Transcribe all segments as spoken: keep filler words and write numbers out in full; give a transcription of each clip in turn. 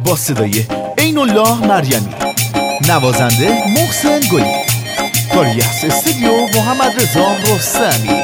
با صدای عین الله مریمی، نوازنده محسن گلی، کاریس استودیو محمد رضا رستمی.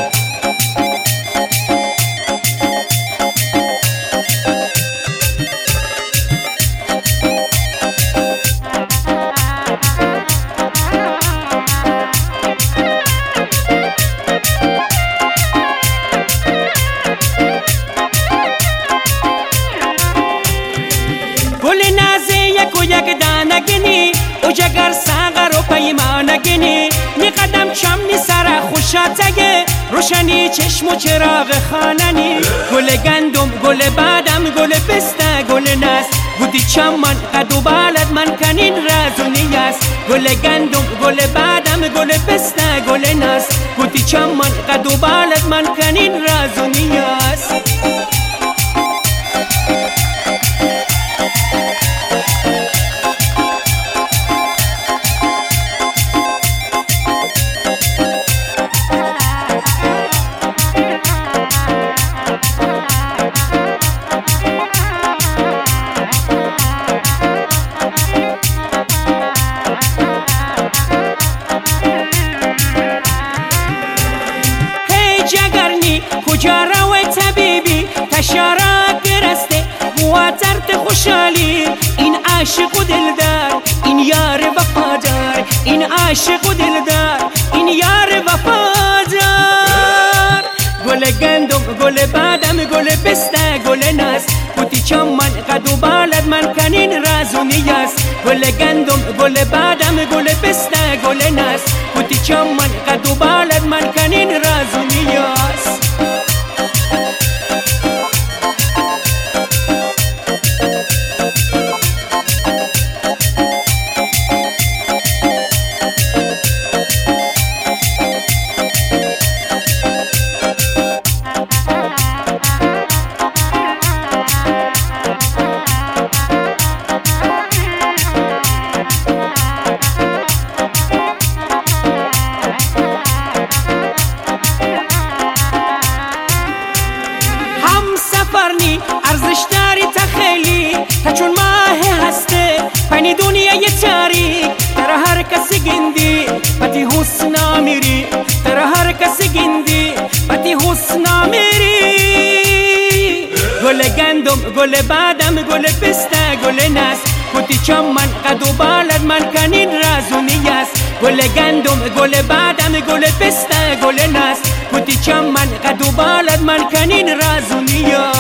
گل نازه یک و یک دانگنی او جگر ساغر و پیمانگنی نی قدم چم نی سر خوشاتگه روشنی چشم و چراغ خاننی گل گندم گل بادم گل پسته گل ناس بودی چمن قد و بالد من کنین راز و نیاز گل گندم گل بادم گل پسته گل ناس بودی چمن قد و بالد من کنین راز و نیاز. جگرنی کجا روی طبیبی تشارا گرسته واترت خوشحالی این عاشق و دلدار این یار وفادار این عاشق و دلدار این یار وفادار گل گندم گل بادم گل پسته گل ناس بودی چمن قد و بالد من کنین راز و نیاز گل گندم گل بادم گل پسته گل ناس بودی چمن قد و بالد من کنین راز و نیاز. سفرنی ارزش داری تا خیلی تا چون ماه هسته پنی دنیای تاریک در هر کسی گندی پتی حسنا میری در هر کسی گندی پتی حسنا میری گل گندم گل بادم گل پسته گل ناس پتی چمن قد و بالد من کنین راز و نیاز گل گندم گل بادم گل پسته گل ناس پتی چمن قد و بالد من کنین راز و نیاز.